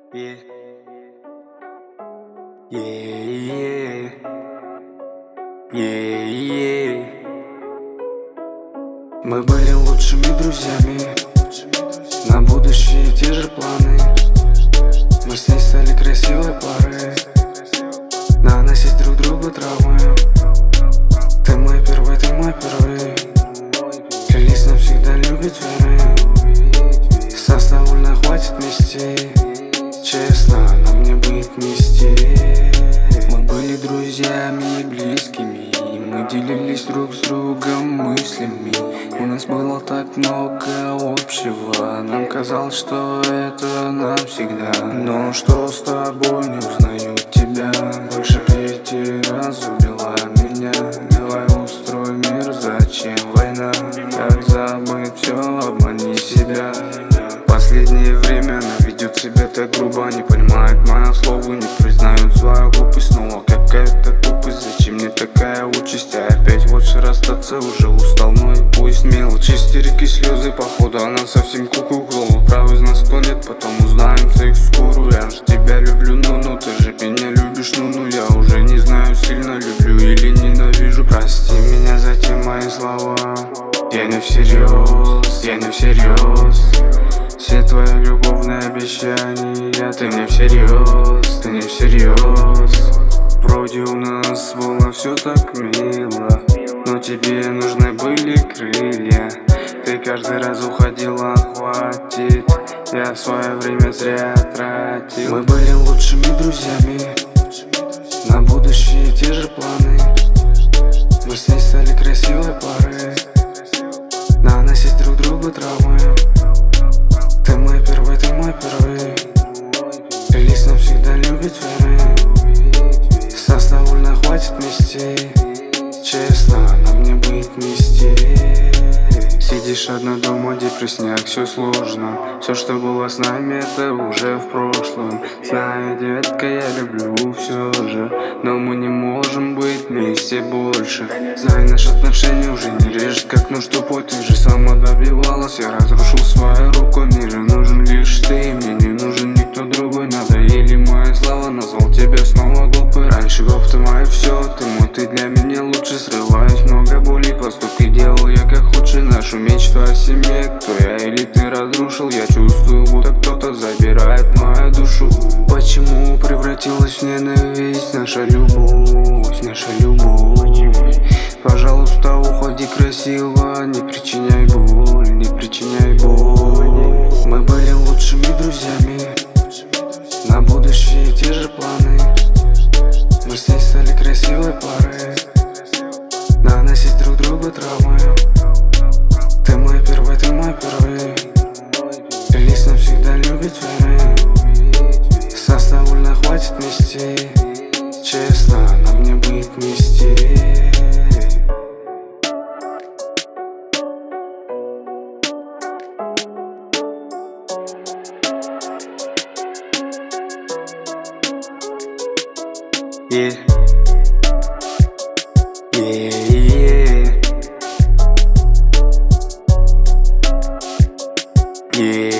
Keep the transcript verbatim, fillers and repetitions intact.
Yeah. Yeah, yeah, yeah. Мы были лучшими друзьями, на будущее те же планы. Мы с ней стали красивой парой, наносить друг другу травмы. Ты мой первый, ты мой первый. Клялись навсегда любить веры. Состав вольно хватит вместе, честно нам не быть вместе. Мы были друзьями и близкими, и мы делились друг с другом мыслями. У нас было так много общего, нам казалось, что это навсегда. Но что с тобой, не узнаю тебя, больше третий раз убила меня. Давай устроим мир, зачем война? Как забыть все, обмани себя. Последнее время она ведет себя так грубо, не понимает мое слово, не признает свою глупость. Снова какая-то тупость, зачем мне такая участь? А опять лучше расстаться, уже устал, ну и пусть. Мелочи, истерики, слезы, походу она совсем куку. Голову правый из нас клонит, потом узнаем их скоро. Я же тебя люблю, ну-ну, ты же меня любишь, ну-ну. Я уже не знаю, сильно люблю или ненавижу. Прости меня за те мои слова, я не всерьез, я не всерьез. Все твои любовные обещания, ты не всерьез, ты не всерьез. Вроде у нас было все так мило, но тебе нужны были крылья. Ты каждый раз уходила, хватит, я свое время зря тратил. Мы были лучшими друзьями, на будущее те же планы. Мы с ней стали красивой парой, наносить друг другу травмы. Ты мой первый, ты мой первый. Клялись навсегда любить веры. Состав вольно хватит вместе, честно нам не быть вместе. Сидишь одна дома, депрессняк, все сложно. Все, что было с нами, это уже в прошлом. Знаю, детка, я люблю все же, но мы не можем быть вместе больше. Знаю, наши отношения уже не режет как нож тупой. Ты же сама добивалась, я разрушил свою руку. Мне же нужен лишь ты, мне не нужен никто другой. Надоели мои слова, назвал тебя снова глупой. Раньше гов ты мой все, ты мой, ты для меня лучше. Срываюсь, много боли, поступки делал я как худший. Нашу мечту о семье, кто я или ты разрушил. Я чувствую, будто кто-то забирает мою душу. Почему превратилась в ненависть наша любовь, наша любовь? Пожалуйста, уходи красиво, не причиняй боль, не причиняй боль. Мы были лучшими друзьями, на будущее те же планы. Мы с ней стали красивой парой, наносить друг другу травмы. Ты мой первый, ты мой первый. Клялись навсегда любить веры. Состав вольно хватит вместе, честно нам не быть вместе. Yeah. Yeah, yeah. Yeah.